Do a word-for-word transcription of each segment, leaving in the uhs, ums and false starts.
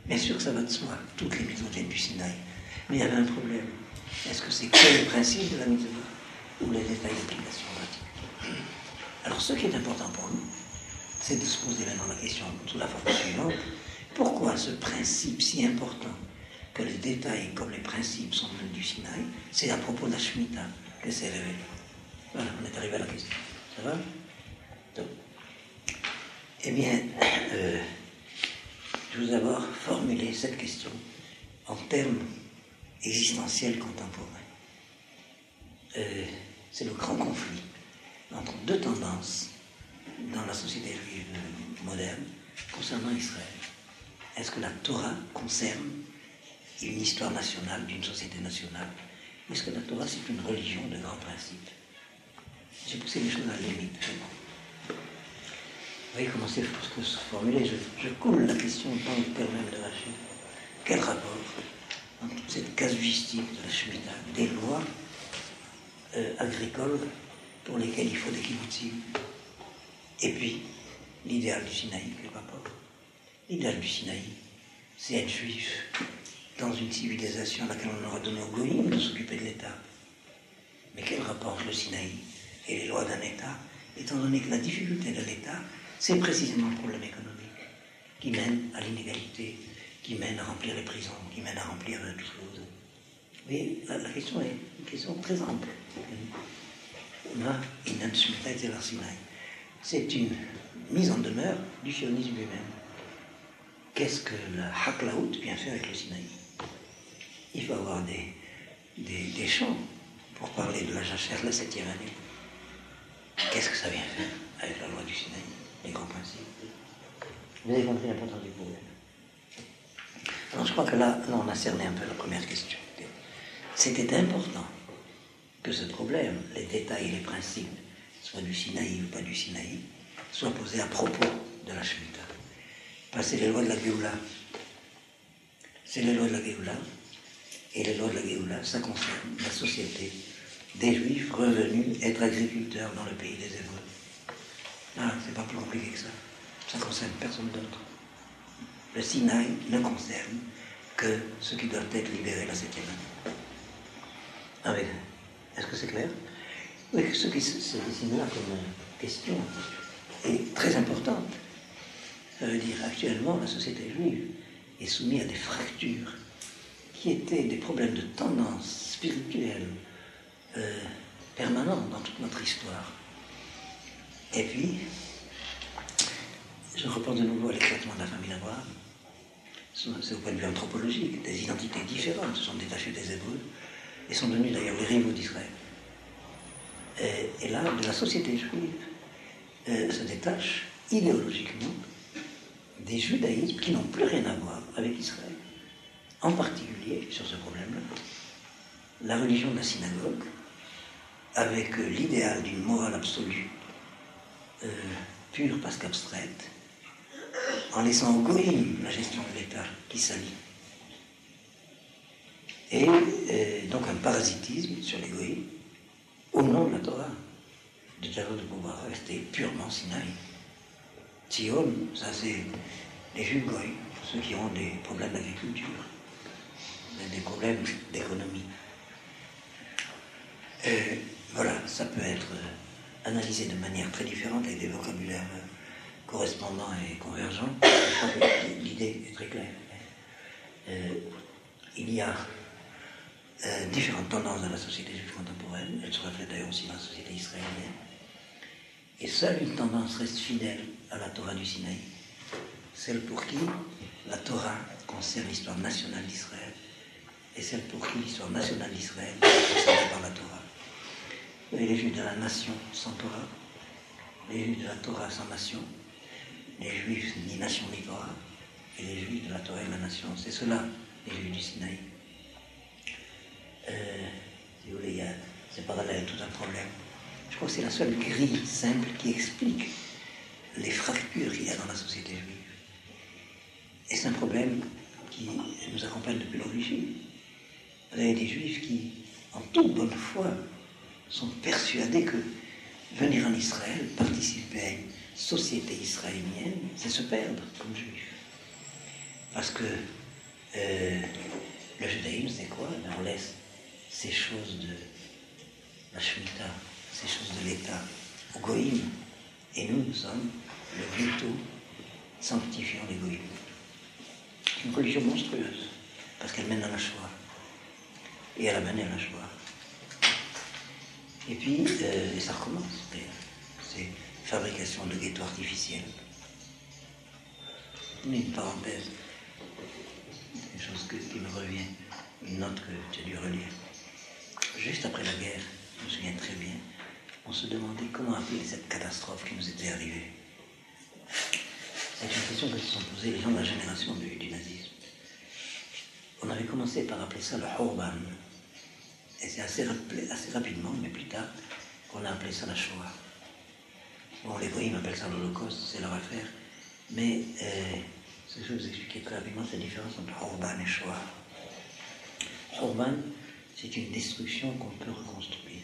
Bien sûr que ça va de soi, toutes les mitzvot viennent du Sinaï. Mais il y avait un problème. Est-ce que c'est que le principe de la mitzvah ou les détails d'application pratique? Alors ce qui est important pour nous, c'est de se poser maintenant la question sous la forme suivante. Pourquoi ce principe si important que les détails comme les principes sont venus du Sinaï, c'est à propos de la Shemitah que c'est révélé? Voilà, on est arrivé à la question. Ça va? Donc, eh bien, euh, je vous ai d'abord formulé cette question en termes existentiels contemporains. Euh, c'est le grand conflit entre deux tendances dans la société juive moderne concernant Israël. Est-ce que la Torah concerne une histoire nationale d'une société nationale? Est-ce que la Torah c'est une religion de grands principes? J'ai poussé les choses à la limite. Vous voyez comment c'est faut se formuler. Je, je coule la question tant que même de Rachid. Quel rapport entre toute cette casuistique de la Shemitah, des lois euh, agricoles pour lesquelles il faut des kibbutzim, et puis l'idéal du Sinaï, quel rapport? L'idéal du Sinaï, c'est être juif dans une civilisation à laquelle on aura donné au goïm de s'occuper de l'État. Mais quel rapport le Sinaï et les lois d'un État, étant donné que la difficulté de l'État, c'est précisément le problème économique qui mène à l'inégalité, qui mène à remplir les prisons, qui mène à remplir euh, tout ce que vous avez. Vous voyez, la, la question est une question très ample. C'est une mise en demeure du sionisme lui-même. Qu'est-ce que la Haklaout vient faire avec le Sinaï? Il faut avoir des, des, des chants pour parler de la jachère de la septième année. Qu'est-ce que ça vient faire avec la loi du Sinaï, les grands principes? Vous avez compris l'importance du problème. Alors je crois que là, là, on a cerné un peu la première question. C'était important que ce problème, les détails et les principes, soit du Sinaï ou pas du Sinaï, soient posés à propos de la Shemitah. Parce que c'est les lois de la Géoula. C'est les lois de la Géoula. Et les lois de la Géoula, ça concerne la société des Juifs revenus être agriculteurs dans le pays des Hébreux. Ah, c'est pas plus compliqué que ça. Ça concerne personne d'autre. Le Sinaï ne concerne que ceux qui doivent être libérés la septième année. Ah oui, est-ce que c'est clair? Oui, ce qui se dessine là comme question est très importante. Ça veut dire actuellement la société juive est soumise à des fractures qui étaient des problèmes de tendance spirituelle euh, permanente dans toute notre histoire. Et puis, je repense de nouveau à l'éclatement de la famille d'Abraham. C'est au point de vue anthropologique, des identités différentes se sont détachées des Hébreux et sont devenus d'ailleurs les rivaux d'Israël. Et, et là, de la société juive euh, se détachent idéologiquement des judaïsmes qui n'ont plus rien à voir avec Israël. En particulier, sur ce problème-là, la religion de la synagogue, avec euh, l'idéal d'une morale absolue, euh, pure parce qu'abstraite, en laissant au goïm la gestion de l'État qui s'allie. Et euh, donc un parasitisme sur les goïms au nom de la Torah, de de pouvoir rester purement Sinaï. Tzion, ça c'est les juifs goïms, ceux qui ont des problèmes d'agriculture, des problèmes d'économie. Euh, voilà, ça peut être euh, analysé de manière très différente avec des vocabulaires euh, correspondants et convergents. Je crois que l'idée est très claire. Euh, il y a euh, différentes tendances dans la société juive contemporaine, elles se reflètent d'ailleurs aussi dans la société israélienne. Et seule une tendance reste fidèle à la Torah du Sinaï, celle pour qui la Torah concerne l'histoire nationale d'Israël, et celle pour qui l'histoire nationale d'Israël est concernée par la Torah. Vous avez les Juifs de la nation sans Torah, les Juifs de la Torah sans nation, les Juifs ni nation ni Torah, et les Juifs de la Torah et de la nation. C'est cela, les Juifs du Sinaï. Euh, si vous voulez, il y a, c'est parallèle, tout un problème. Je crois que c'est la seule grille simple qui explique les fractures qu'il y a dans la société juive. Et c'est un problème qui nous accompagne depuis l'origine. Vous avez des Juifs qui, en toute bonne foi, sont persuadés que venir en Israël, participer à une société israélienne, c'est se perdre comme Juif. Parce que euh, le judaïsme, c'est quoi? On laisse ces choses de la Shemitah, ces choses de l'État, au goïm. Et nous, nous sommes le ghetto sanctifiant les goïm. C'est une religion monstrueuse, parce qu'elle mène à la Shoah. Et elle a mené à la Shoah. Et puis, euh, et ça recommence, c'est fabrication de ghettos artificiels. Mais une parenthèse, une chose que, qui me revient, une note que tu as dû relire. Juste après la guerre, je me souviens très bien, on se demandait comment appeler cette catastrophe qui nous était arrivée. C'est une question que se sont posées les gens de la génération du, du nazisme. On avait commencé par appeler ça le Horban. Et c'est assez, assez rapidement, mais plus tard, qu'on a appelé ça la Shoah. Bon, les goïms appellent ça l'Holocauste, c'est leur affaire. Mais euh, ce que je vais vous expliquer très rapidement, c'est la différence entre Horban et Shoah. Horban, c'est une destruction qu'on peut reconstruire.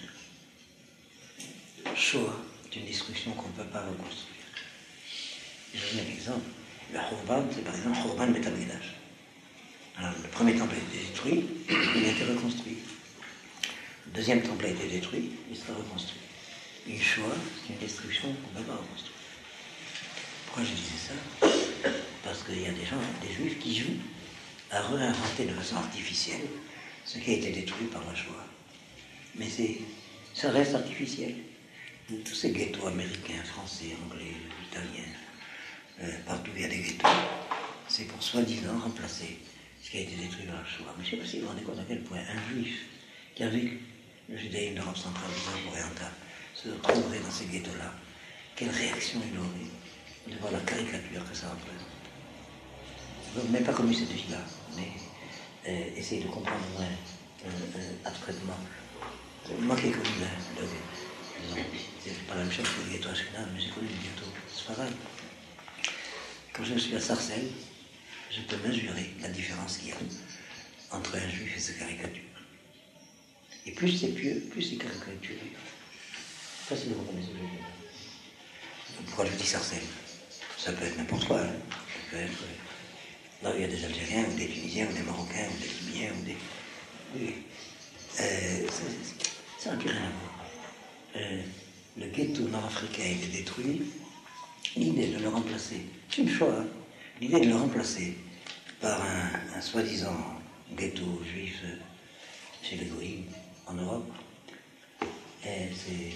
Shoah, c'est une destruction qu'on ne peut pas reconstruire. Je vous donne un exemple. Le Horban, c'est par exemple Horban Beit HaMikdash. Alors, le premier temple a été détruit, il a été reconstruit. Le deuxième temple a été détruit, il sera reconstruit. Une Shoah, c'est une destruction qu'on ne peut pas reconstruire. Pourquoi je disais ça? Parce qu'il y a des gens, des juifs qui jouent à réinventer de façon artificielle ce qui a été détruit par la Shoah. Mais c'est, ça reste artificiel. Tous ces ghettos américains, français, anglais, italiens, euh, partout où il y a des ghettos, c'est pour soi-disant remplacer ce qui a été détruit par la Shoah. Mais je ne sais pas si vous vous rendez compte à quel point un juif qui a vécu le judaïsme d'Europe centrale, d'Europe orientale, se retrouverait dans ces ghettos-là, quelle réaction il aurait de voir la caricature que ça représente. Je n'ai même pas connu cette vie-là, mais euh, essayez de comprendre moins euh, euh, abstraitement. Moi qui ai connu le, le, le c'est pas la même chose que le ghetto ashkénaze, mais j'ai connu le ghetto sfarade. Quand je suis à Sarcelles, je peux mesurer la différence qu'il y a entre un juif et ses caricatures. Et plus c'est pieux, plus c'est caricaturé. Ça, c'est le reconnaissance que je veux dire. Pourquoi je dis Sarcelles? Ça peut être n'importe quoi. Hein. Ça peut être euh, là où il y a des Algériens, ou des Tunisiens, ou des Marocains, ou des Libyens, ou des. Oui. Euh, ça n'a plus rien à voir. Euh, le ghetto nord-africain est détruit. L'idée de le remplacer, c'est une choix, hein. L'idée de le remplacer par un, un soi-disant ghetto juif euh, chez les goïms en Europe, c'est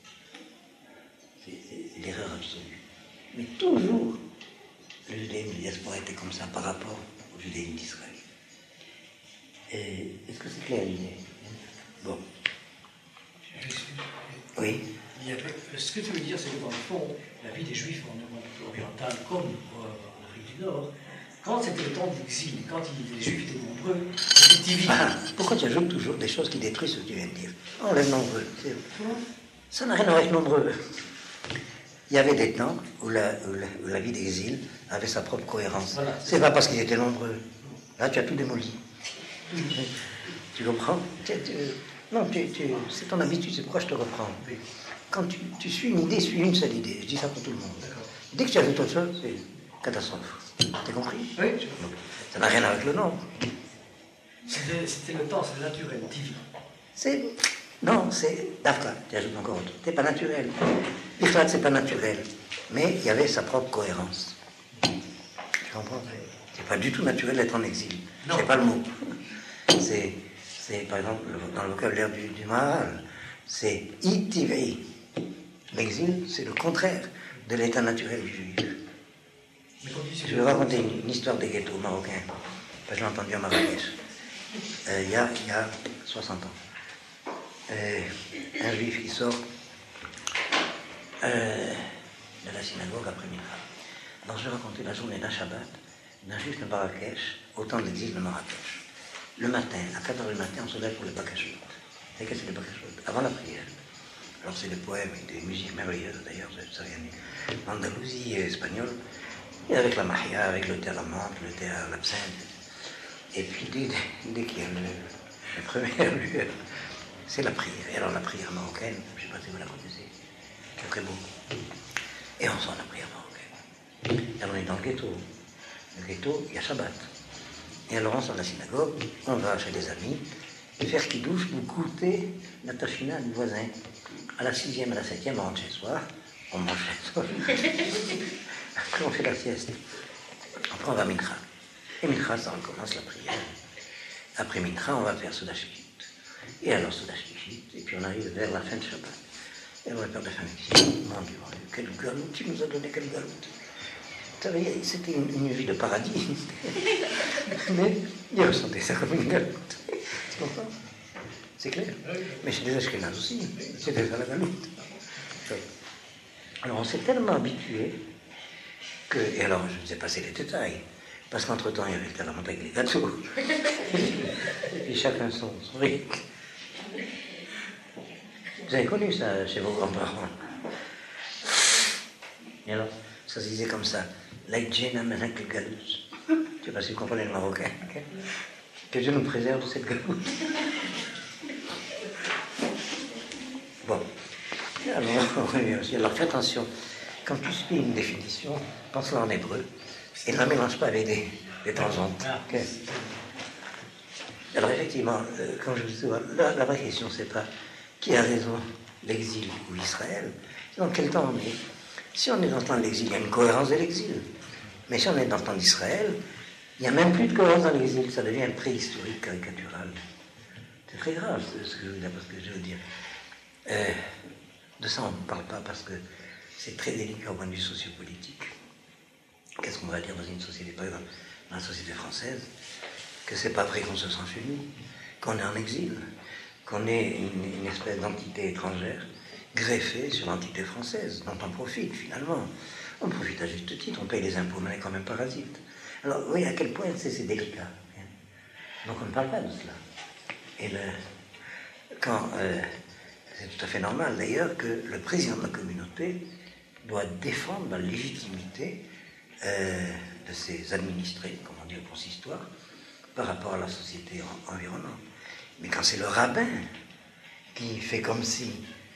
l'erreur absolue. Mais toujours, le judaïsme de diaspora était comme ça par rapport au judaïsme d'Israël. Est-ce que c'est clair l'idée? Bon. Oui. Ce que tu veux dire, c'est que dans le fond, la vie des Juifs en Europe orientale, comme en Afrique du Nord, quand c'était le temps de l'exil, quand les Juifs étaient nombreux, c'était divin. Ah, pourquoi tu ajoutes toujours des choses qui détruisent ce que tu viens de dire? On les nombreux. Ça n'a rien à voir avec nombreux. Il y avait des temps où la, où la, où la vie d'exil avait sa propre cohérence. Voilà, c'est pas parce qu'ils étaient nombreux. Là, tu as tout démoli. Mmh. Tu comprends? tu, tu, Non, tu, tu, c'est ton habitude, c'est pourquoi je te reprends. Oui. Quand tu, tu suis une idée, suis une seule idée. Je dis ça pour tout le monde. Dès que tu as vu autre chose, c'est catastrophe. T'as compris? Oui. Donc, ça n'a rien avec le nombre. C'était le temps, c'est naturel, divin. C'est... Non, c'est... D'accord, tu ajoutes encore autre. C'est pas naturel. L'Ikhlad, c'est pas naturel. Mais il y avait sa propre cohérence. Tu comprends? C'est pas du tout naturel d'être en exil. Non. C'est pas le mot. C'est, c'est par exemple, dans le vocabulaire du, du Maharal, c'est itiv'i. L'exil, c'est le contraire de l'état naturel du juif. Je vais raconter une, une histoire des ghettos marocains. Je l'ai entendu à Marrakech. Euh, il y a, il y a soixante ans. Euh, un juif qui sort euh, de la synagogue après Mincha. Alors je vais raconter la journée d'un Shabbat d'un juif de Marrakech au temps de l'exil de Marrakech. Le matin, à quatre heures du matin, on se lève pour les Bakashot. Et qu'est-ce que c'est les Bakashot? Avant la prière. Alors c'est des poèmes avec des musiques merveilleuses, d'ailleurs, ça vient d'Andalousie et espagnole, et avec la mahia, avec le thé à la menthe, le thé à l'absinthe. Et puis dès, dès qu'il y a le, la première lueur, c'est la prière. Et alors la prière marocaine, je ne sais pas si vous la connaissez, c'est très beau. Et on sent la prière marocaine. Et on est dans le ghetto. le ghetto, il y a Shabbat. Et alors on sort de la synagogue, on va chez des amis, et faire qui douche, vous goûtez la tachina du voisin. À la sixième, à la septième, on rentre chez soi, on mange chez soi. Après on fait la sieste. Après on va à Mincha. Et Mincha, ça recommence la prière. Après Mincha, on va faire Souda Shlichit. Et alors Souda Shlichit, et puis on arrive vers la fin de Shabbat. Et on va faire de la fin de Shabbat. Mon Dieu, mon Dieu, quel galoute, tu nous as donné quel galoute. Vous savez, c'était une, une vie de paradis. Mais il ressentait ça comme une galoute. Tu comprends? C'est clair. Mais chez les Ashkénazes aussi, c'était ça la galoute. Alors on s'est tellement habitué que... Et alors, je vous ai passé les détails. Parce qu'entre-temps, il y avait le Talamont avec les gâteaux. Et chacun son, son riz. Vous avez connu ça chez vos grands-parents? Et alors, ça se disait comme ça. L'aïdjena menak le galous. Je ne sais pas si vous comprenez le marocain. Que Dieu nous préserve de cette galoute. Bon. Alors, on revient aussi. Alors, faites attention. Quand tu suis une définition, pense-la en hébreu. Et ne la mélange pas avec des, des tangentes. Okay. Alors effectivement, euh, comme je vous dis, la, la vraie question, c'est pas qui a raison, l'exil ou Israël. C'est dans quel temps on est. Si on est dans le temps de l'exil, il y a une cohérence de l'exil. Mais si on est dans le temps d'Israël, il n'y a même plus de cohérence dans l'exil. Ça devient un préhistorique caricatural. C'est très grave ce que je veux dire, parce que je veux dire. Euh, de ça, on ne parle pas parce que c'est très délicat au point de vue sociopolitique. Qu'est-ce qu'on va dire dans une société, par exemple, dans la société française, que c'est pas vrai qu'on se sent chez nous, qu'on est en exil, qu'on est une, une espèce d'entité étrangère greffée sur l'entité française, dont on profite finalement. On profite à juste titre, on paye les impôts, mais on est quand même parasite. Alors, vous voyez à quel point c'est, c'est délicat. Donc on ne parle pas de cela. Et le, quand, euh, c'est tout à fait normal d'ailleurs que le président de la communauté doit défendre la légitimité Euh, de ses administrés, comme on dit au consistoire, par rapport à la société en, environnante. Mais quand c'est le rabbin qui fait comme si,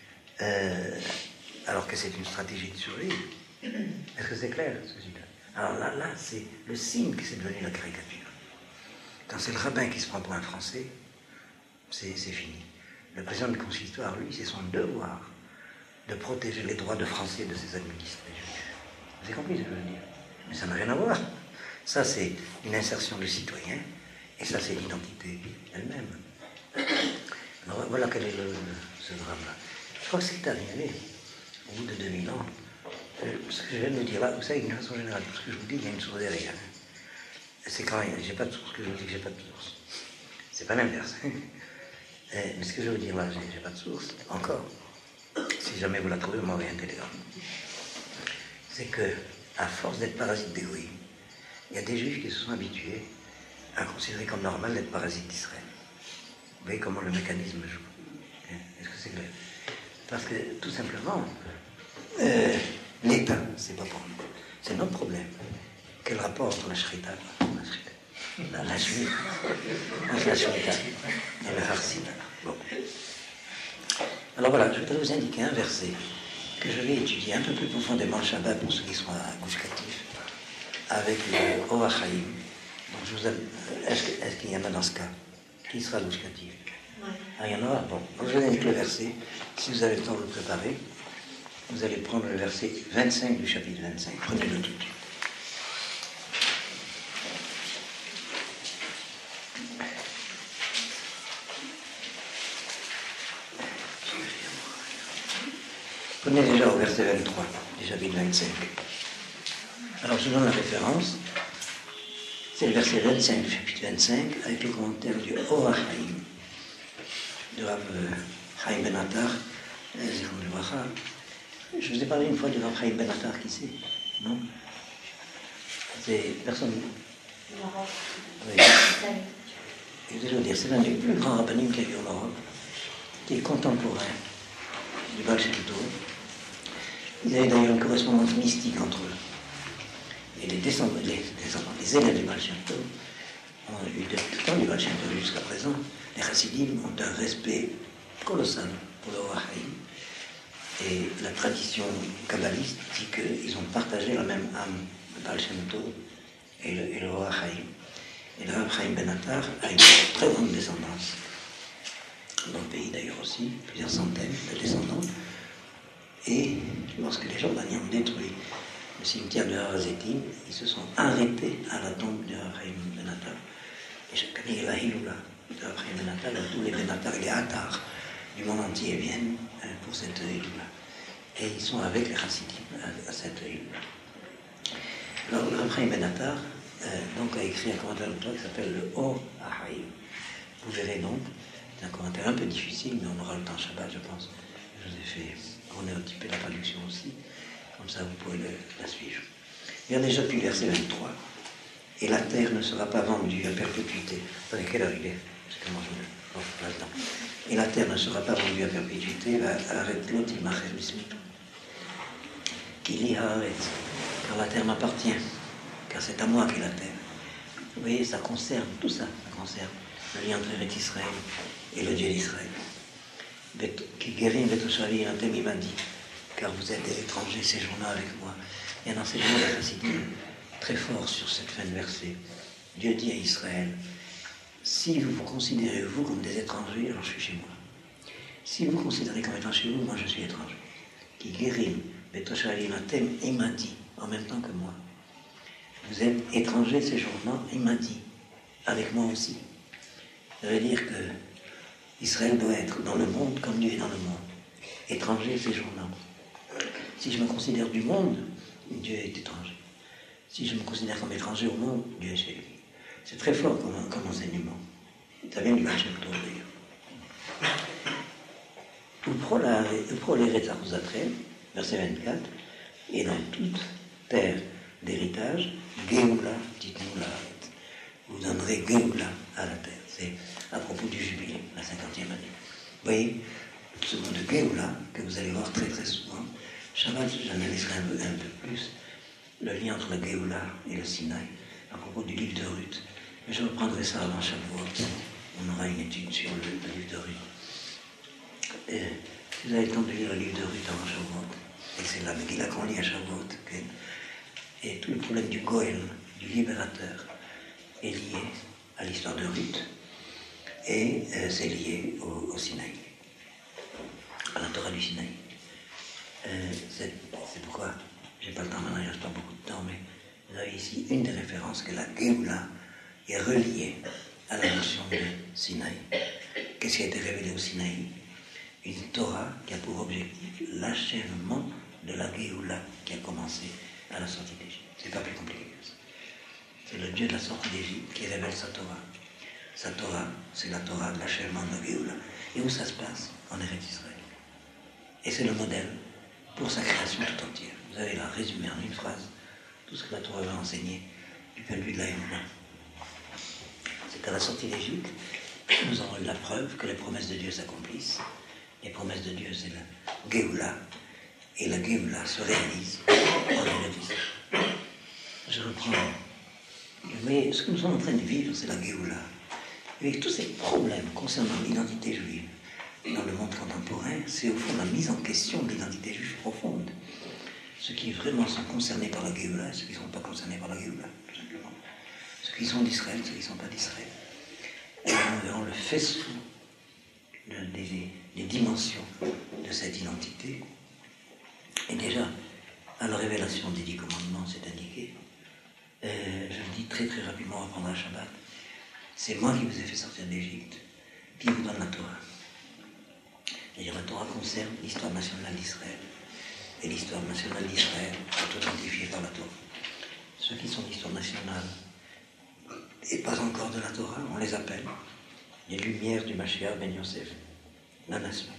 euh, alors que c'est une stratégie de survie, est-ce que c'est clair ce que je dis là? Alors là, là, c'est le signe que c'est devenu la caricature. Quand c'est le rabbin qui se prend pour un Français, c'est, c'est fini. Le président du consistoire, lui, c'est son devoir de protéger les droits de Français de ses administrés. Vous avez compris ce que je veux dire? Mais ça n'a rien à voir. Ça, c'est une insertion du citoyen, et ça, c'est l'identité elle-même. Alors, voilà quel est le, le, ce drame-là. Je crois que c'est arrivé, au bout de deux mille ans, euh, ce que je viens de vous dire là, vous savez, d'une façon générale, tout ce que je vous dis, il y a une source derrière. C'est quand j'ai pas de source que je vous dis que j'ai pas de source. C'est pas l'inverse. euh, mais ce que je veux dire là, j'ai, j'ai pas de source, encore. Si jamais vous la trouvez, vous m'envoyez un télégramme. C'est que, à force d'être parasite d'égoïsme, il y a des juifs qui se sont habitués à considérer comme normal d'être parasite d'Israël. Vous voyez comment le mécanisme joue. Est-ce que c'est clair? Parce que, tout simplement, euh, l'État, c'est pas pour nous. C'est notre problème. Quel rapport entre la shrita, la shrita, la, la shrita, entre la shrita et le harsin. Bon. Alors voilà, je voudrais vous indiquer un verset que je vais étudier un peu plus profondément le Shabbat pour ceux qui sont à Gush Katif, avec le Or HaChaim. Donc je vous a... est-ce, que, est-ce qu'il y en a dans ce cas? Qui sera à Gush Katif? Oui. Ah, il y en aura? Bon. Donc je vous indique le verset. Si vous avez le temps de le préparer, vous allez prendre le verset vingt-cinq du chapitre vingt-cinq. Prenez-le tout de suite. Prenez déjà au verset vingt-trois, du chapitre vingt-cinq. Alors, je donne la référence. C'est le verset vingt-cinq du chapitre vingt-cinq, avec le commentaire du Or HaChaim, de Rav Chaim Ben Attar, Zichron Livracha. Je vous ai parlé une fois de Rav Chaim Ben Attar, qui c'est? Non? C'est personne. Maroc. Oui. Je veux dire, c'est l'un des plus grands rabbinim qu'il y a eu au Maroc, qui est contemporain du Baal Shem Tov. Ils avaient d'ailleurs une correspondance mystique entre eux. Et les descendants, les, descendants, les élèves du Baal Shem Tov ont eu depuis tout le temps du Baal Shem Tov jusqu'à présent. Les Chassidim ont un respect colossal pour le Or HaChaim. Et la tradition kabbaliste dit qu'ils ont partagé la même âme, le Baal Shem Tov et le, et le roi Chaim. Et le roi Chaim Ben Attar a une très grande descendance, dans le pays d'ailleurs aussi, plusieurs centaines de descendants. Et lorsque les Jordaniens ont détruit le cimetière de Har-Hazetim, ils se sont arrêtés à la tombe de Rav Chaim Ben Attar. Et chaque année, il y a la Hiloula de Rav Chaim Ben Attar, tous les Ben Attar et les Attar du monde entier viennent pour cette Hiloula. Et ils sont avec les Chassidim à, à cette Hiloula. Alors, le Rav Chaim Ben Attar euh, donc, a écrit un commentaire de Torah qui s'appelle le Or HaHaim. Vous verrez donc, c'est un commentaire un peu difficile, mais on aura le temps Shabbat, je pense. Je vous ai fait chronotyper la traduction aussi, comme ça vous pourrez le, la suivre. Il y a déjà depuis le verset vingt-trois. Et la terre ne sera pas vendue à perpétuité. Attendez, quelle heure il est? Parce que moi je me... Oh, pas le temps. Et la terre ne sera pas vendue à perpétuité. Arrête l'autre, il m'arrête qu'il y arrête. Car la terre m'appartient. Car c'est à moi qu'est la terre. Vous voyez, ça concerne tout ça. Ça concerne le lien entre Eretz Israël et le Dieu d'Israël. Qui guérit Betoshavi, un thème, il m'a dit, car vous êtes des étrangers séjournant avec moi. Il y a un enseignement de la Chassidie très fort sur cette fin de verset. Dieu dit à Israël, si vous vous considérez vous comme des étrangers, alors je suis chez moi. Si vous vous considérez comme étant chez vous, moi je suis étranger. Qui guérit Betoshavi, un thème, il m'a dit, en même temps que moi. Vous êtes étrangers séjournant, il m'a dit, avec moi aussi. Ça veut dire que Israël doit être dans le monde comme Dieu est dans le monde. Étranger séjournant. Si je me considère du monde, Dieu est étranger. Si je me considère comme étranger au monde, Dieu est chez lui. C'est très fort comme, comme enseignement. Ça vient du Hachem Tov d'ailleurs. Upro l'Eretz Achuzatchem, verset vingt-quatre, et dans toute terre d'héritage, Géoula, dites-nous la vous donnerez Géoula à la terre. C'est à propos du jubilé, la cinquantième année. Vous voyez, ce mot de Géoula, que vous allez voir très très souvent, Shabbat, j'analyserai un peu, un peu plus le lien entre la Géoula et le Sinaï, à propos du livre de Ruth. Mais je reprendrai ça avant Shavuot. On aura une étude sur le, le livre de Ruth. Et, si vous avez le temps de lire le livre de Ruth avant Shavuot, et c'est la Megillah qu'on lit à Shavuot, okay, et tout le problème du Goël, du libérateur, est lié à l'histoire de Ruth, et euh, c'est lié au, au Sinaï, à la Torah du Sinaï. Euh, c'est, c'est pourquoi, j'ai pas le temps maintenant, il reste pas beaucoup de temps, mais vous avez ici une des références que la Géoula est reliée à la notion de Sinaï. Qu'est-ce qui a été révélé au Sinaï? Une Torah qui a pour objectif l'achèvement de la Géoula qui a commencé à la sortie d'Égypte. C'est pas plus compliqué que ça. C'est le Dieu de la sortie d'Égypte qui révèle sa Torah. Sa Torah, c'est la Torah de l'achèvement de la Géoula. Et où ça se passe? En Eretz Israël. Et c'est le modèle pour sa création tout entière. Vous allez la résumer en une phrase, tout ce que la Torah va enseigner du point de vue de la Géoula. C'est qu'à la sortie d'Égypte, nous avons eu la preuve que les promesses de Dieu s'accomplissent. Les promesses de Dieu, c'est la Géoula. Et la Géoula se réalise en Eretz Israël. Je reprends. Mais ce que nous sommes en train de vivre, c'est la Géoula. Avec tous ces problèmes concernant l'identité juive dans le monde contemporain, c'est au fond la mise en question de l'identité juive profonde. Ceux qui vraiment sont concernés par la Géoula, ceux qui ne sont pas concernés par la Géoula, tout simplement. Ceux qui sont d'Israël, ceux qui ne sont pas d'Israël. Et nous verrons le faisceau de, des, des dimensions de cette identité. Et déjà, à la révélation des dix commandements, c'est indiqué. Euh, je le dis très très rapidement, on reprendra Shabbat. C'est moi qui vous ai fait sortir d'Égypte, qui vous donne la Torah. C'est-à-dire la Torah concerne l'histoire nationale d'Israël. Et l'histoire nationale d'Israël est authentifiée par la Torah. Ceux qui sont d'histoire nationale et pas encore de la Torah, on les appelle les lumières du Mashiach Ben Yosef, la nation.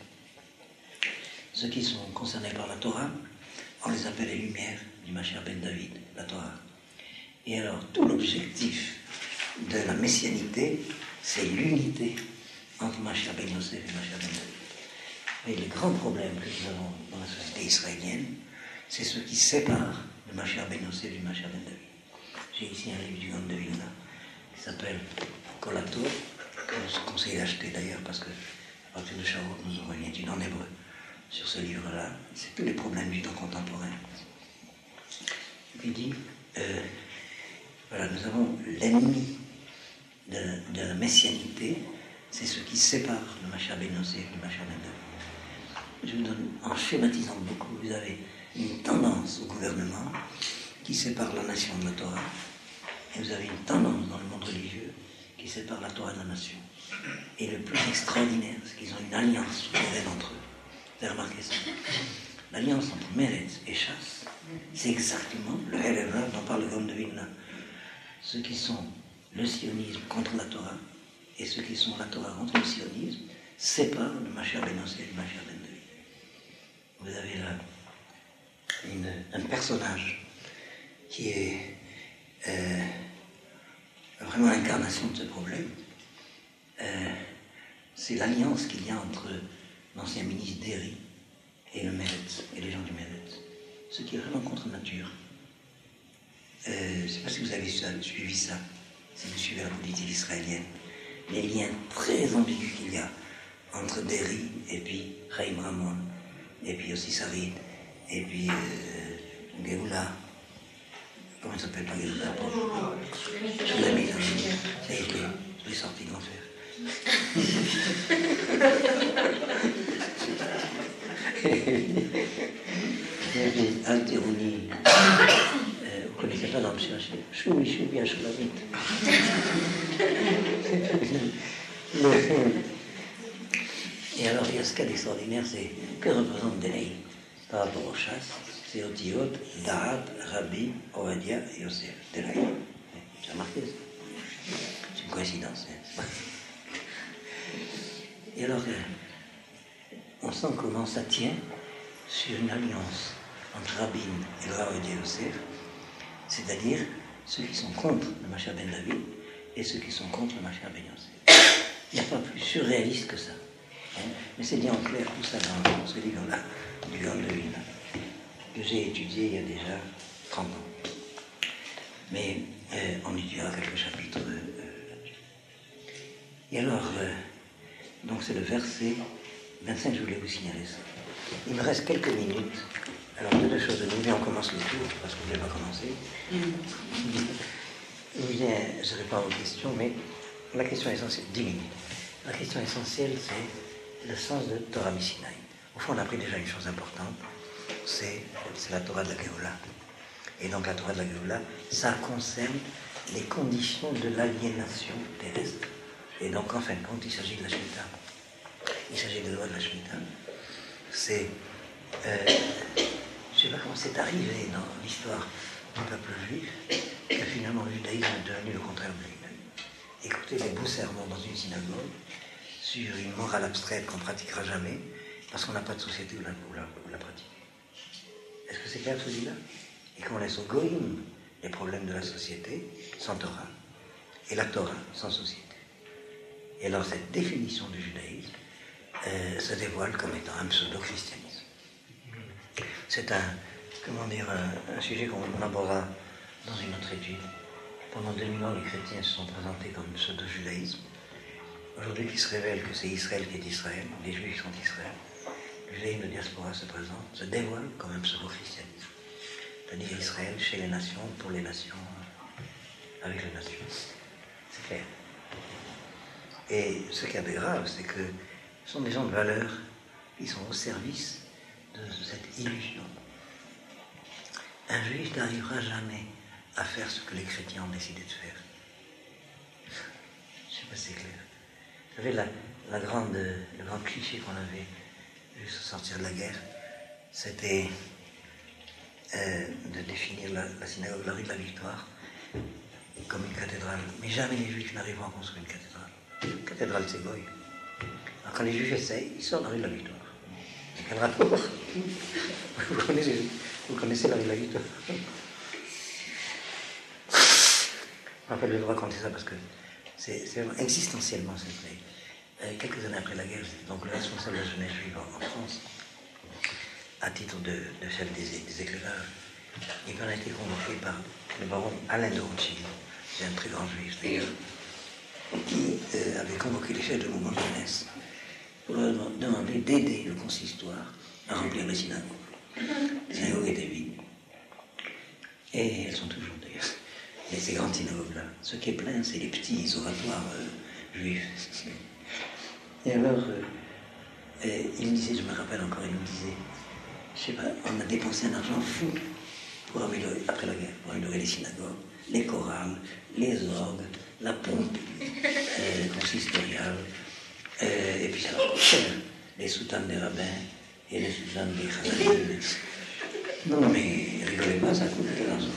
Ceux qui sont concernés par la Torah, on les appelle les lumières du Mashiach Ben David, la Torah. Et alors, tout l'objectif de la messianité, c'est l'unité entre Mashiach Ben Yosef et Mashiach Ben David. Et le grand problème que nous avons dans la société israélienne, c'est ceux qui séparent le Mashiach Ben Yosef du Mashiach Ben David. J'ai ici un livre du Gaon de Vilna qui s'appelle Kolato, que je vous conseille d'acheter d'ailleurs, parce que à partir de Shavuot, nous aurons une étude en hébreu sur ce livre-là. C'est tous les problèmes du temps contemporain. Il dit, euh, Voilà, nous avons l'ennemi de, de la messianité, c'est ce qui sépare le Mashiach ben Yosef du Mashiach ben David. Je vous donne, en schématisant beaucoup, vous avez une tendance au gouvernement qui sépare la nation de la Torah, et vous avez une tendance dans le monde religieux qui sépare la Torah de la nation. Et le plus extraordinaire, c'est qu'ils ont une alliance souterraine entre eux. Vous avez remarqué ça? L'alliance entre Meretz et Chasse, c'est exactement le Heleva dont parle le Gaon de Vilna. Ceux qui sont le sionisme contre la Torah et ceux qui sont la Torah contre le sionisme séparent le Mashiach ben Yosef et le Mashiach ben David. Vous avez là une, un personnage qui est euh, vraiment l'incarnation de ce problème. Euh, c'est l'alliance qu'il y a entre l'ancien ministre d'Eri et le Meretz, et les gens du Meretz, ce qui est vraiment contre nature. Euh, je ne sais pas si vous avez suivi ça, si vous suivez la politique israélienne, les liens très ambigus qu'il y a entre Deri et puis Chaim Ramon, et puis aussi Sarid, et puis euh, Géoula. Comment il s'appelle pas Géoula? Shulamit, ça y est, je l'ai sorti de l'enfer. Et puis Al-Tirouni, euh, vous ne connaissez pas dans le chercher. Choumi, choumi, à Shulamit. Et alors, il y a ce cas d'extraordinaire, c'est que représente Denaï par rapport aux chasses. C'est Otiot, Da'at, Rabbi, Ovadia et Yosef. Denaï. J'ai remarqué ça. C'est une coïncidence. Hein. Et alors, euh, on sent comment ça tient sur une alliance entre Rabin et le Ovadia et Yosef, c'est-à-dire ceux qui sont contre le Mashiach ben David et ceux qui sont contre le Mashiach ben Yosef. Il n'y a pas plus surréaliste que ça. Hein? Mais c'est dit en clair tout ça dans ce livre-là, du Gaon de Vilna, que j'ai étudié il y a déjà trente ans. Mais euh, on étudiera quelques chapitres euh, là-dessus. Et alors, euh, donc c'est le verset vingt-cinq, je voulais vous signaler ça. Il me reste quelques minutes. Alors, deux choses de nous, bien on commence le tour, parce que vous n'avez pas commencé. Ou bien, je réponds aux questions, mais la question essentielle, dix minutes. La question essentielle, c'est le sens de Torah Misinaï. Au fond, on a appris déjà une chose importante, c'est, c'est la Torah de la Géoula. Et donc, la Torah de la Géoula, ça concerne les conditions de l'aliénation terrestre. Et donc, en fin de compte, il s'agit de la Shemitah. Il s'agit de la loi de la Shemitah. C'est... Euh, je ne sais pas comment c'est arrivé dans l'histoire du peuple juif, que finalement le judaïsme est devenu le contraire de lui-même. Écoutez les beaux sermons dans une synagogue sur une morale abstraite qu'on ne pratiquera jamais, parce qu'on n'a pas de société où la, où la, où la pratiquer. Est-ce que c'est clair celui-là? Et qu'on laisse au goïm les problèmes de la société sans Torah, et la Torah sans société. Et alors cette définition du judaïsme euh, se dévoile comme étant un pseudo-christianisme. C'est un, comment dire, un, un sujet qu'on abordera dans une autre étude. Pendant deux mille ans, les chrétiens se sont présentés comme pseudo-judaïsme. Aujourd'hui, il se révèle que c'est Israël qui est Israël, les Juifs sont Israël. Le judaïsme de diaspora se présente, se dévoile comme un pseudo-christianisme. C'est-à-dire Israël chez les nations, pour les nations, avec les nations. C'est clair. Et ce qui est grave, c'est que ce sont des gens de valeur qui sont au service de cette illusion. Un juif n'arrivera jamais à faire ce que les chrétiens ont décidé de faire. Je ne sais pas si c'est clair. Vous savez, la, la grande, le grand cliché qu'on avait vu sortir de la guerre, c'était euh, de définir la, la synagogue, la rue de la Victoire, comme une cathédrale. Mais jamais les juifs n'arriveront à construire une cathédrale. Une cathédrale, c'est goy. Alors quand les juifs essayent, ils sortent la rue de la Victoire. Quel rapport? Vous connaissez, vous connaissez la rue de la Victoire? En fait, je vais vous raconter ça parce que c'est, c'est vraiment existentiellement c'est vrai. Euh, quelques années après la guerre, j'étais donc le responsable de la jeunesse juive en France, à titre de, de chef des, des éclairages. Et puis on a été convoqué par le baron Alain de Rothschild, c'est un très grand juif d'ailleurs, qui euh, avait convoqué les chefs de mouvement de jeunesse pour leur demander d'aider le consistoire à remplir les synagogues. Les synagogues étaient vides. Et elles sont toujours d'ailleurs. Mais ces grandes synagogues-là, ce qui est plein, c'est les petits oratoires euh, juifs. Et alors, euh, et il me disait, je me rappelle encore, il me disait, je sais pas, on a dépensé un argent fou pour améliorer, après la guerre, pour améliorer les synagogues, les chorales, les orgues, la pompe euh, consistoriale, euh, et puis ça coûte cher, les soutanes des rabbins et les soutanes des chazanines. Non, mais rigolez pas, ça coûte de l'argent.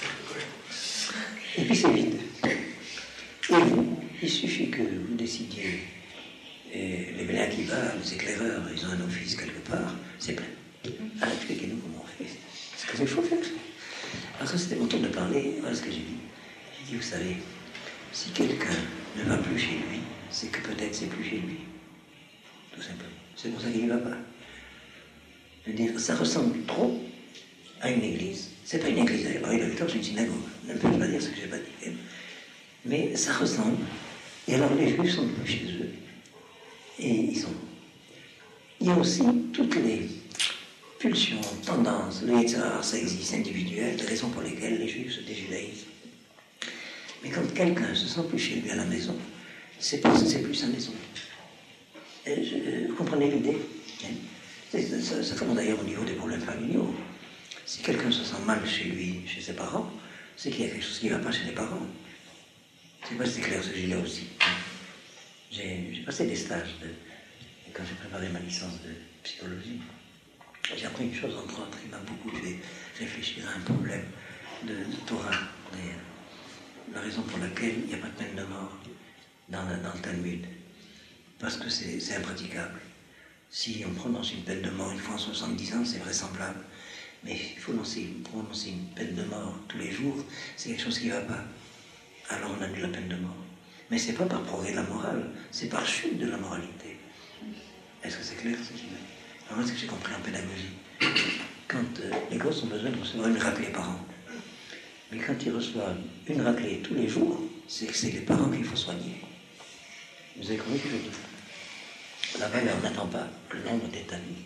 Et puis c'est vide. Et vous, il suffit que vous décidiez, et les Bnei Akiva, les éclaireurs, ils ont un office quelque part, c'est plein. Alors expliquez-nous comment on fait. C'est comme il faut faire. Alors quand c'était mon tour de parler, voilà ce que j'ai dit. J'ai dit, vous savez, si quelqu'un ne va plus chez lui, c'est que peut-être c'est plus chez lui. Tout simplement. C'est pour ça qu'il n'y va pas. Je veux dire, ça ressemble trop à une église. C'est pas une église, alors il a le temps, c'est une synagogue. Je ne peux pas dire ce que j'ai pas dit. Mais ça ressemble. Et alors les Juifs sont plus chez eux. Et ils sont. Il y a aussi toutes les pulsions, tendances, le Yetzirah, ça existe, individuel, des raisons pour lesquelles les Juifs se déjudaïsent. Mais quand quelqu'un se sent plus chez lui à la maison, c'est parce que c'est plus sa maison. Et je, vous comprenez l'idée? Ça, ça, ça commence d'ailleurs au niveau des problèmes familiaux. Si quelqu'un se sent mal chez lui, chez ses parents, c'est qu'il y a quelque chose qui ne va pas chez les parents. Je ne sais pas si c'est clair ce que j'ai là aussi. J'ai, j'ai passé des stages de, quand j'ai préparé ma licence de psychologie. J'ai appris une chose entre autres qui m'a beaucoup fait réfléchir à un problème de, de Torah. D'ailleurs. La raison pour laquelle il n'y a pas de peine de mort dans le, dans le Talmud. Parce que c'est, c'est impraticable. Si on prononce une peine de mort une fois en soixante-dix ans, c'est vraisemblable. Mais il faut lancer, prononcer une peine de mort tous les jours, c'est quelque chose qui ne va pas. Alors on annule la peine de mort. Mais ce n'est pas par progrès de la morale, c'est par chute de la moralité. Est-ce que c'est clair ce que je dis? Alors moi, ce que j'ai compris en pédagogie, quand euh, les gosses ont besoin de recevoir une raclée par an, mais quand ils reçoivent une raclée tous les jours, c'est que c'est les parents qu'il faut soigner. Vous avez compris ce que je dis? Là-bas, on n'attend pas que l'homme est établi.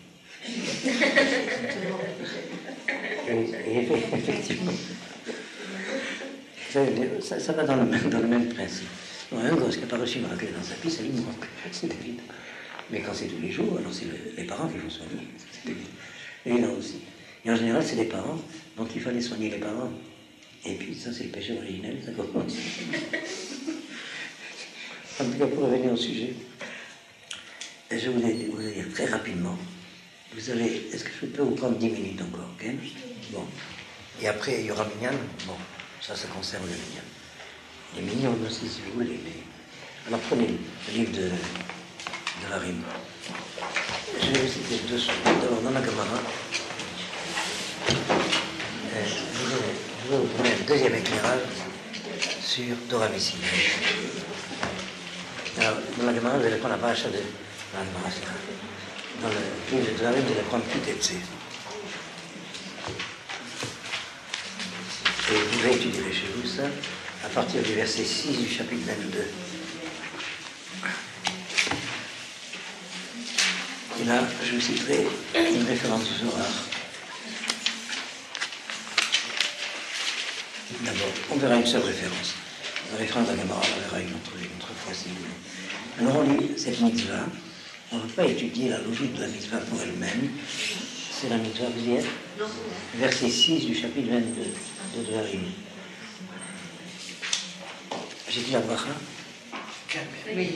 Et, et effectivement, ça, ça va dans le, même, dans le même principe. Bon, un gosse qui n'a pas reçu une raclée dans sa vie, ça lui manque, c'est évident. Mais quand c'est tous les jours, alors c'est le, les parents qui vont soigner, c'est évident. Et là aussi. Et en général, c'est les parents, donc il fallait soigner les parents. Et puis ça, c'est le péché originel, ça commence. En tout cas, pour revenir au sujet, je voulais vous dire très rapidement, vous avez, est-ce que je peux vous prendre dix minutes encore, ok? Bon. Et après, il y aura Minyan. Bon, ça, ça concerne le Minyan. Les Minyan aussi, si vous voulez. Mais... alors, prenez le livre de, de la rime. Je vais vous citer deux choses. D'abord, dans la Gemara, euh, je vais vous donner un deuxième éclairage sur Torah Missile. Alors, dans la Gemara, vous allez prendre la paracha de la Gemara. Dans le livre de Dvarim, vous allez prendre Kitetsé. Et vous réétudierez chez vous ça à partir du verset six du chapitre vingt-deux. Et là, je vous citerai une référence du Zohar. D'abord, on verra une seule référence. La référence de la Gemara, on verra une autre, une autre fois si vous voulez. Alors on lit cette mitzvah. On ne veut pas étudier la logique de la mitzvah pour elle-même. C'est la mitzvah, vous y êtes? Verset six du chapitre vingt-deux de Dvarim. J'ai dit la bracha? Oui.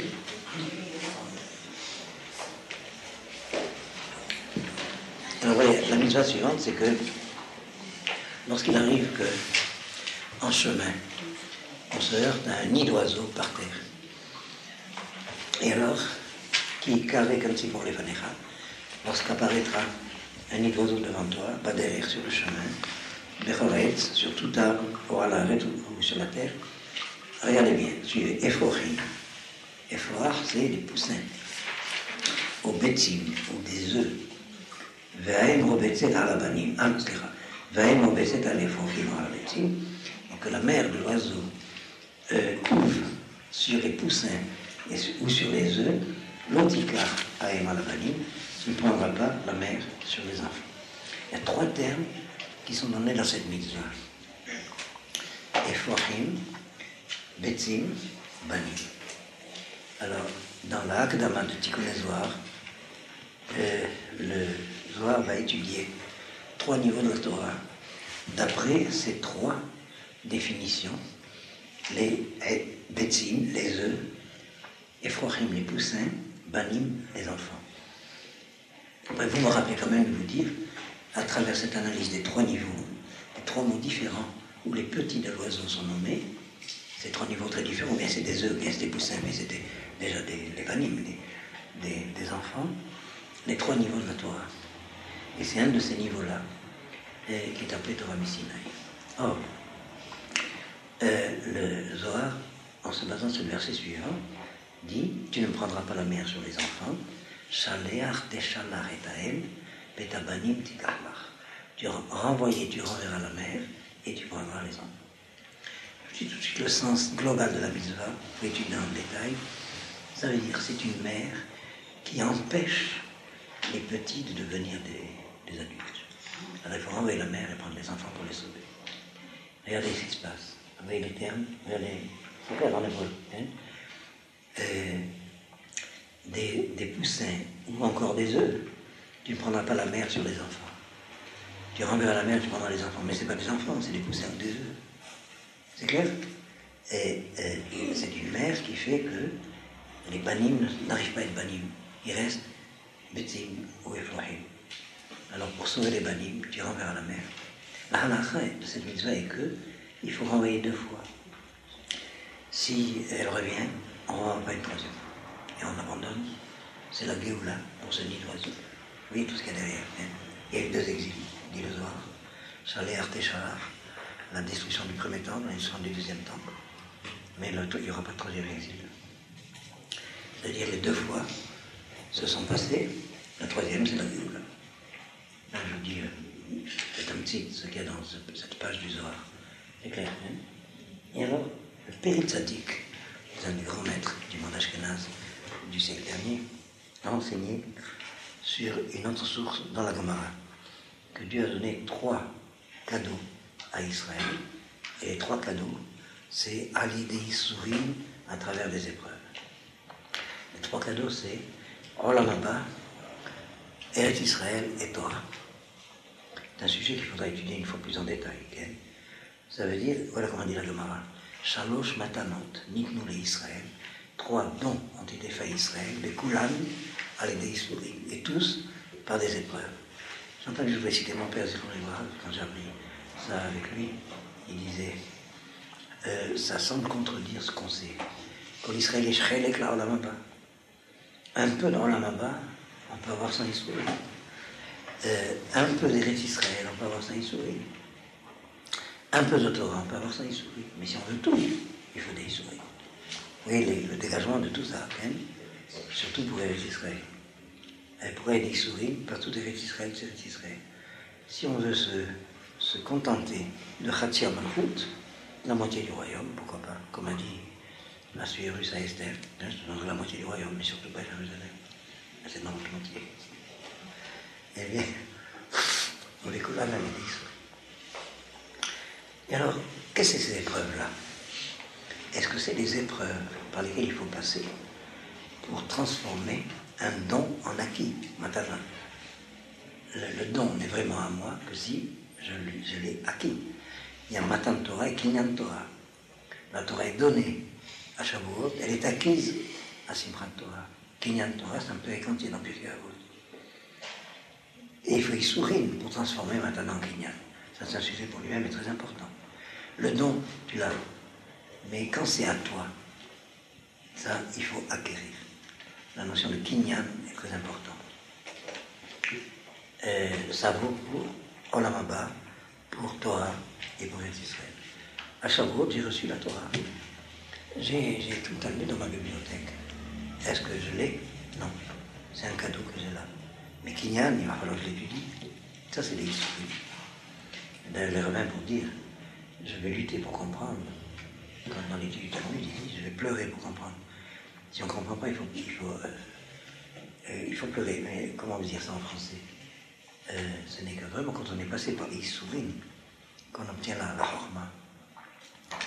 Alors voyez, la mitzvah suivante, c'est que lorsqu'il arrive que en chemin, on se heurte à un nid d'oiseau par terre. Et alors, qui carré comme si pour les fanécha, lorsqu'apparaîtra un nid d'oiseau devant toi, pas derrière sur le chemin, bechoretz, sur tout arbre, ou à l'arrêt ou sur la terre, regardez bien, suivez, ephorim. Ephorar, c'est des poussins. Au betzim, ou des œufs. Ve'aim robetzet alabanim, ah, slicha. Ve'aim robetzet alefofim alabetzim. Donc la mère de l'oiseau euh, couve sur les poussins et, ou sur les œufs, l'otikar aim alabanim, tu ne prendras pas la mère sur les enfants. Il y a trois termes qui sont donnés dans cette mitzvah. Ephraim, Betzim, Banim. Alors, dans la Hakdama de Tikkun Zohar, euh, le Zohar va étudier trois niveaux de la Torah. D'après ces trois définitions, les Betzim, les œufs, Ephraim, les poussins, Banim, les enfants. Après, vous me rappelez quand même de vous dire, à travers cette analyse des trois niveaux, des trois mots différents, où les petits de l'oiseau sont nommés, ces trois niveaux très différents, bien c'est des œufs, bien c'est des poussins, mais c'était déjà des, des Banim, des, des, des enfants, les trois niveaux de la Torah. Et c'est un de ces niveaux-là euh, qui est appelé Torah Messinaï. Or, euh, le Zohar, en se basant sur le verset suivant, dit « Tu ne prendras pas la mer sur les enfants, Shaleach teshalach et ael, betabanim tikarlach. » Tu renvoyer, tu renverras la mer, et tu prendras les enfants. Je dis tout de suite le sens global de la mitzvah, pour étudier en détail. Ça veut dire c'est une mère qui empêche les petits de devenir des, des adultes. Alors il faut renvoyer la mère et prendre les enfants pour les sauver. Regardez ce qui se passe. Vous voyez les termes, regardez, c'est clair en hébreu. Hein? Euh, des, des poussins ou encore des œufs, tu ne prendras pas la mère sur les enfants. Tu renverras la mère, tu prendras les enfants. Mais ce n'est pas des enfants, c'est des poussins ou des œufs. C'est clair? Et, et c'est une mère qui fait que les banim n'arrivent pas à être banim. Ils restent Betzim ou Ephraim. Alors pour sauver les banim, tu renverras la mère. La halakha de cette mitzvah est que il faut renvoyer deux fois. Si elle revient, on ne renvoie pas une troisième fois. Et on abandonne. C'est la Géoula pour ce nid d'oiseau. Vous voyez tout ce qu'il y a derrière. Hein? Il y a eu deux exils, dit le Zohar. Shaleach teshalach, la destruction du premier temple, la destruction du deuxième temple. Mais le, il n'y aura pas de troisième exil. C'est-à-dire les deux fois se sont passées. La troisième, c'est la Géoula. Là, je vous dis, euh, c'est un petit, ce qu'il y a dans ce, cette page du Zohar. C'est clair, hein? Et alors, le Péritzadik, un des grands maîtres du monde ashkénaze du siècle dernier, a enseigné sur une autre source dans la Gemara, que Dieu a donné trois cadeaux à Israël, et les trois cadeaux, c'est Ali Dei Sourim à travers des épreuves. Les trois cadeaux, c'est Olam Haba, Eretz Israël et Torah. C'est un sujet qu'il faudra étudier une fois plus en détail. Okay? Ça veut dire, voilà comment dit la Gemara, Shalosh Matanot, Niknu le Israël, trois dons ont été faits à Israël, les Kulan, Ali Dei Sourim, et tous par des épreuves. J'entends que je voulais citer mon père, Zichron Levrah, quand j'ai appris ça avec lui, il disait, euh, ça semble contredire ce qu'on sait. Quand l'Israël est Shrelek la Olam Haba, un peu dans Olam Haba, on peut avoir sans Issouri. Euh, un peu d'Eretz Israël, on peut avoir sans Issouri. Un peu de Torah, on peut avoir sans Issouri. Mais si on veut tout, il faut des Issouri. Vous voyez les, le dégagement de tout ça, hein? Surtout pour Eretz Israël. Et pour Eretz Issouri, partout Eretz Israël, c'est Eretz Israël. Si on veut se, se contenter de Khatia Malchut, la moitié du royaume, pourquoi pas, comme a dit la Suérus à Esther, hein, je te donnerai la moitié du royaume, mais surtout pas Jérusalem. C'est dans l'autre moitié. Eh bien, on les coule à la ministre. Et alors, qu'est-ce que c'est ces épreuves-là? Est-ce que c'est des épreuves par lesquelles il faut passer pour transformer un don en acquis? Maintenant, le, le don n'est vraiment à moi que si je, je l'ai acquis. Il y a Matan Torah et Kinyan Torah. La Torah est donnée à Shavuot, elle est acquise à Simchat Torah. Kinyan Torah, c'est un peu écantier dans Pirkei Avot. Et il faut y sourire pour transformer maintenant en Kinyan. Ça, c'est un sujet pour lui-même et très important. Le don, tu l'as. Mais quand c'est à toi, ça, il faut acquérir. La notion de Kinyan est très importante. Euh, ça vaut pour Olam Haba, pour Torah et pour Eretz Israël. À Shavuot, j'ai reçu la Torah. J'ai, j'ai tout amené dans ma bibliothèque. Est-ce que je l'ai? Non. C'est un cadeau que j'ai là. Mais Kinyan, il va falloir que je l'étudie. Ça, c'est des histoires. D'ailleurs, les rabbins pour dire, je vais lutter pour comprendre. Comme dans l'étude du Talmud, il dit, je vais pleurer pour comprendre. Si on ne comprend pas, il faut, il faut, euh, euh, il faut pleurer. Mais comment vous dire ça en français? euh, Ce n'est que vraiment quand on est passé par les Issourim qu'on obtient la, la Horma.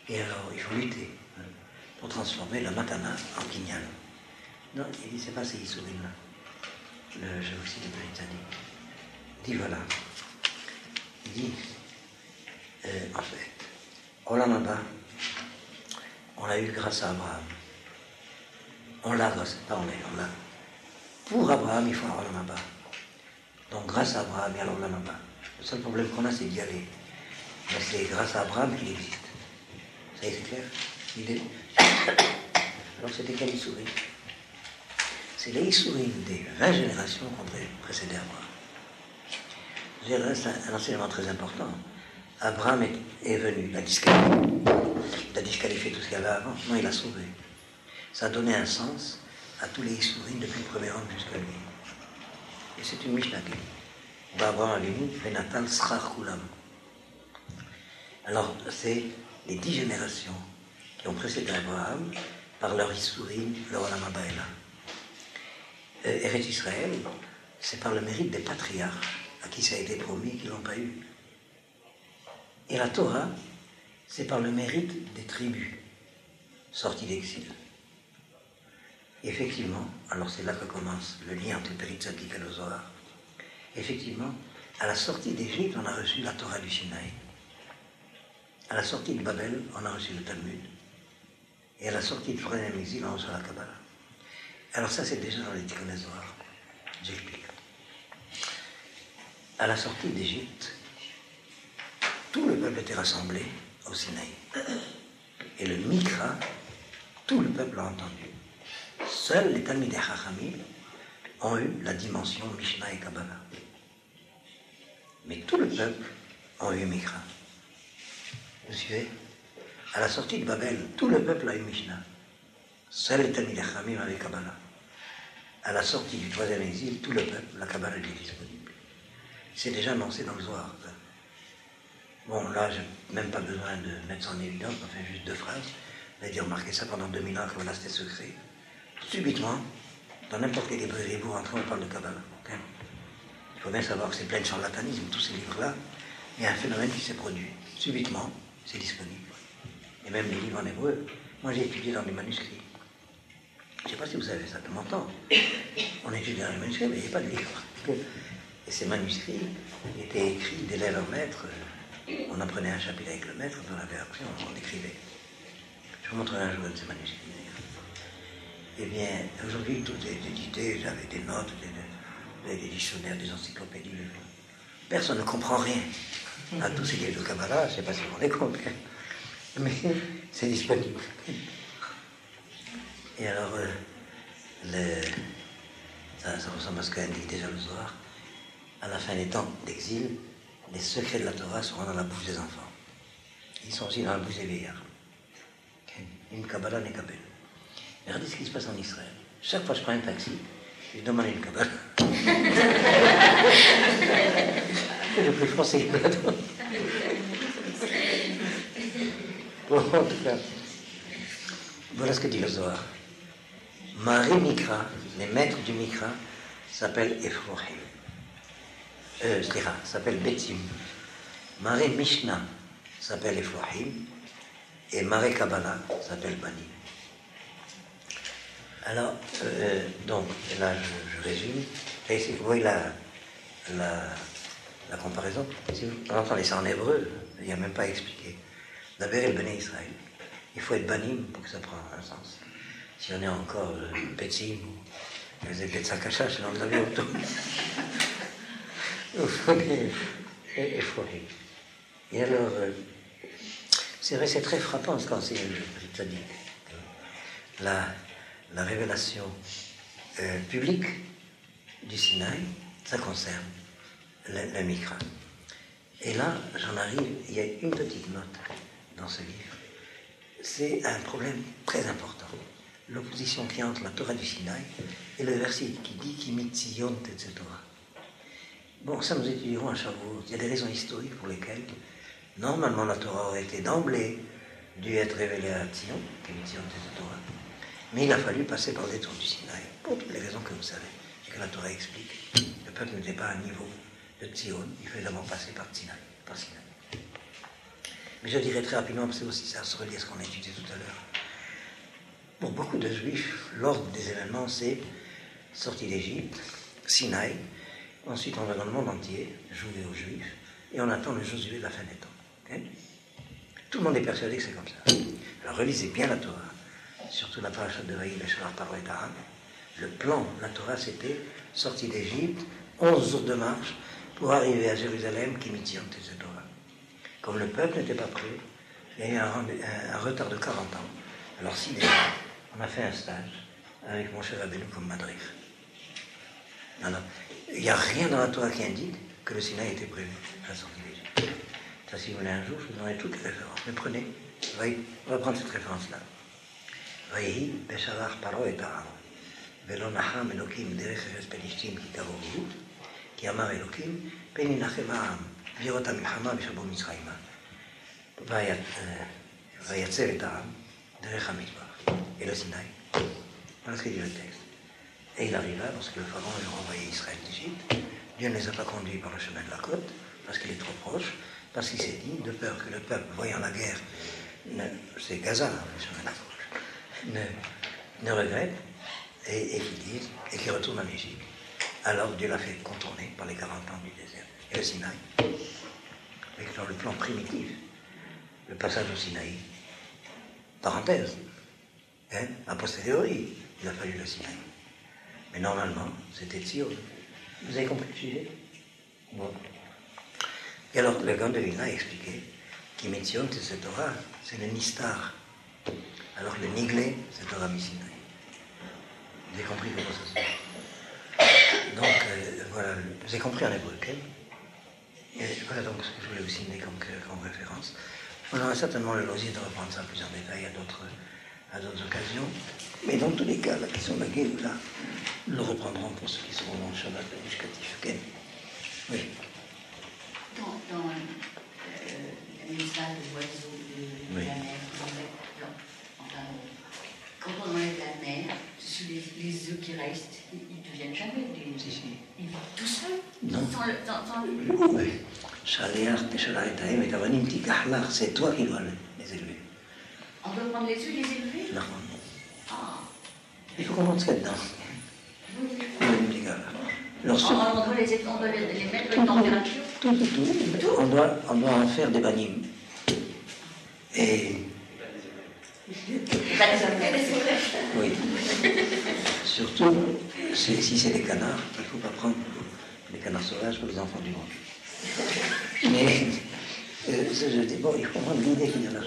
Et alors, il faut lutter hein, pour transformer le matana en guignal. Non, il dit, c'est pas ces Issourim-là, le génocide britannique. Il dit, voilà. Il dit, euh, en fait, Olam Haba, on l'a eu grâce à Abraham. On l'a grâce, pas on l'a, on l'a. Pour Abraham, il faut un Olam Haba. Donc, grâce à Abraham, il y a l'Olam Haba. Le seul problème qu'on a, c'est d'y aller. Mais c'est grâce à Abraham qu'il existe. Ça y est, c'est clair? Il est... Alors, c'était quel Issourim? C'est les Issourim des vingt générations qui ont précédé Abraham. C'est un, un enseignement très important. Abraham est, est venu, il a disqualifié, il a disqualifié tout ce qu'il y avait avant. Non, il a sauvé. Ça a donné un sens à tous les Issourim depuis le premier homme jusqu'à lui. Et c'est une Mishnah qui dit Abraham Avinu, Venatal Schar Kulam. Alors, c'est les dix générations qui ont précédé Abraham par leur Issourim, leur Olam Haba est là. Euh, Eretz Israël, c'est par le mérite des patriarches à qui ça a été promis qu'ils n'ont pas eu. Et la Torah, c'est par le mérite des tribus sorties d'exil. Effectivement, alors c'est là que commence le lien entre le Périt Tzadik et le Zohar. Effectivement, à la sortie d'Égypte, on a reçu la Torah du Sinaï. À la sortie de Babel, on a reçu le Talmud. Et à la sortie du troisième exil, on reçoit la Kabbalah. Alors ça, c'est déjà dans les Tikkun Zohar. J'explique. À la sortie d'Égypte, tout le peuple était rassemblé au Sinaï. Et le Mikra, tout le peuple l'a entendu. Seuls les Talmidei Chachamim ont eu la dimension Mishnah et Kabbalah. Mais tout le peuple a eu Mikra. Vous suivez? À la sortie de Babel, tout le peuple a eu Mishnah. Seuls les Talmidei Chachamim avaient Kabbalah. À la sortie du troisième exil, tout le peuple, la Kabbalah est disponible. C'est déjà annoncé dans le Zohar. Bon, là, je n'ai même pas besoin de mettre ça en évidence, enfin juste deux phrases. Vous avez dit, remarquez ça pendant deux mille ans, que voilà, c'était secret. Subitement, dans n'importe quel librairie, vous rentrez, on parle de Kabbalah. Okay? Il faut bien savoir que c'est plein de charlatanisme, tous ces livres-là. Il y a un phénomène qui s'est produit. Subitement, c'est disponible. Et même les livres en hébreu. Moi, j'ai étudié dans les manuscrits. Je ne sais pas si vous savez ça, de mon temps. On étudiait dans les manuscrits, mais il n'y avait pas de livres. Et ces manuscrits étaient écrits d'élève en maître. On apprenait un chapitre avec le maître, on l'avait appris, on, on écrivait. Je vous montrerai un jour de ces manuscrits. Eh bien, aujourd'hui, tout est édité, j'avais des notes, des, des, des dictionnaires, des encyclopédies. Personne ne comprend rien à tous ces livres de Kabbalah, je ne sais pas si vous les comprenez, mais c'est disponible. Et alors, euh, le, ça, ça ressemble à ce qu'indique déjà le Zohar. À la fin des temps d'exil, les secrets de la Torah seront dans la bouche des enfants. Ils sont aussi dans la bouche des vieillards. Une Kabbalah n'est Kabbalah. Regardez ce qui se passe en Israël. Chaque fois que je prends un taxi, je demande une Kabbalah. C'est le plus français. Bon, en tout cas, voilà ce que dit le Zohar. Marie Mikra, les maîtres du Mikra, s'appellent Ephrohim. Euh, Slira, s'appelle Betim. Marie Mishnah s'appelle Ephrohim. Et Marie Kabbalah s'appelle Banim. Alors, euh, donc, là, je, je résume. Et ici, vous voyez la, la, la comparaison. Si vous entendez ça en hébreu, il n'y a même pas à expliquer. D'abord, le Béné Israël. Il faut être banim pour que ça prenne un sens. Si on est encore euh, Betim ou les Betzakasha, c'est l'anglais autour. Et Et alors, euh, c'est vrai, c'est très frappant ce qu'enseigne le Tzadik. La, la révélation euh, publique du Sinaï, ça concerne le, le Mikra. Et là, j'en arrive, il y a une petite note dans ce livre. C'est un problème très important. L'opposition qu'il y a entre la Torah du Sinaï et le verset qui dit « Kimitzion tetze Torah ». Bon, ça nous étudierons à Shavuot. Il y a des raisons historiques pour lesquelles, normalement, la Torah aurait été d'emblée dû être révélée à Tzion, Kimitzion tetze Torah. Mais il a fallu passer par le détour du Sinaï, pour toutes les raisons que vous savez, et que la Torah explique. Le peuple n'était pas à un niveau de Tzion, il fallait d'abord passer par Sinaï, par Sinaï. Mais je dirais très rapidement, parce que aussi ça se relie à ce qu'on a étudié tout à l'heure. Pour beaucoup de juifs, l'ordre des événements, c'est sortie d'Égypte, Sinaï, ensuite on va dans le monde entier, jouer aux juifs, et on attend le Josué de la fin des temps. Okay? Tout le monde est persuadé que c'est comme ça. Alors relisez bien la Torah, surtout la parashat de Vaï, Beshalach, Paro et Taran. Le plan de la Torah, c'était sortie d'Égypte, onze jours de marche, pour arriver à Jérusalem, qui Mitzion, et Torah. Comme le peuple n'était pas prêt, il y a eu un, un, un retard de quarante ans. Alors si déjà, on a fait un stage avec Moshe Rabbeinu comme madrif. Non, non, il n'y a rien dans la Torah qui indique que le Sinaï était prévu à la sortie d'Égypte. Ça, si vous voulez un jour, je vous donnerai toutes les références. Mais prenez, on va prendre cette référence-là. Vaïhi, Beshalach, Paro et Taran. Velo Naham Elokim, Derech Eretz Pelishtim, qui Kavovu, qui Amar Elokim, Peninachem Ha'am, Virot HaMilchama, V'Shabot Mitzrayima. Vayatzer et Ha'am, Derech HaMidbar. Et le Sinaï. Voilà ce qu'il dit le texte. Et il arriva, lorsque le pharaon a renvoyé Israël d'Égypte, Dieu ne les a pas conduits par le chemin de la côte, parce qu'il est trop proche, parce qu'il s'est dit, de peur que le peuple, voyant la guerre, ne, c'est Gaza, le chemin de la côte, ne, ne regrette, et, et qu'il dise, et qu'il retourne en Égypte. Alors Dieu l'a fait contourner par les quarante ans du désert. Et le Sinaï, avec dans le plan primitif, le passage au Sinaï, parenthèse, hein, a posteriori, il a fallu le Sinaï. Mais normalement, c'était Tzion. Vous avez compris le sujet? Bon. Et alors, le Gaon de Vilna a expliqué qu'Imetzion, c'est cette Torah, c'est le Nistar. Alors le Niglé, c'est Torah Misinaï. Vous avez compris comment ça se fait? Donc, euh, voilà, vous avez compris en hébreu, ok? Et voilà donc ce que je voulais vous signer comme, comme référence. On aura certainement le loisir de reprendre ça plus en détail à d'autres à d'autres occasions. Mais dans tous les cas, la question de la Géoula, nous le reprendrons pour ceux qui seront dans le Shabbat éducatif. Okay. Oui. Dans, dans euh, l'histoire de l'oiseau de, de oui. la mer, enfin, quand on enlève la mer, les, les œufs qui restent, ils ne deviennent jamais des... Si, si. Ils vont tout seuls. Non. Sans le, sans, sans le... Oui. Shaliach, Teshalach et Tahem et Avanim Tikachlach, c'est toi qui dois les élever. On doit prendre les œufs et les élever? Non. Ah. Il faut comprendre ce qu'il y a dedans. Oui, oui. Oui, alors, on, on doit les, on doit les, les mettre en température? Tout, tout, tout. tout. On, doit, on doit en faire des banim. Et... Oui. Surtout, si c'est des canards, il ne faut pas prendre des canards sauvages pour les enfants du monde. Mais, euh, je dis, bon, il faut comprendre l'idée qu'il y en a.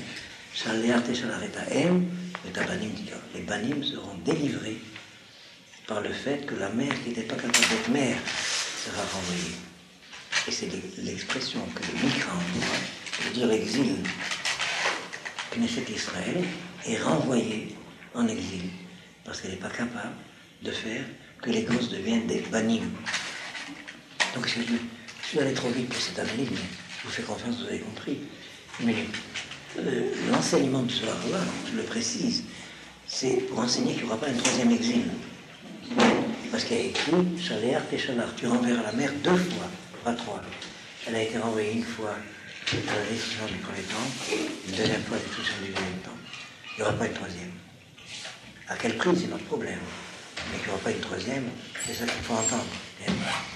Les banim seront délivrés par le fait que la mère qui n'était pas capable d'être mère sera renvoyée. Et c'est l'expression que le Mikra emploie, veut dire exil. Knesset Israël est renvoyée en exil parce qu'elle n'est pas capable de faire que les gosses deviennent des banim. Donc je, je suis allé trop vite pour cette analyse, mais je vous fais confiance, vous avez compris. Mais euh, l'enseignement de ce là, je le précise, c'est pour enseigner qu'il n'y aura pas un troisième exil. Parce qu'il y a écrit Shaléar Teshalar, tu renverras la mère deux fois, pas trois. Elle a été renvoyée une fois à la destruction du premier temps, une deuxième fois à la destruction du deuxième temps. Il n'y aura pas une troisième. À quel prix, c'est notre problème. Mais qu'il n'y aura pas une troisième, c'est ça qu'il faut entendre.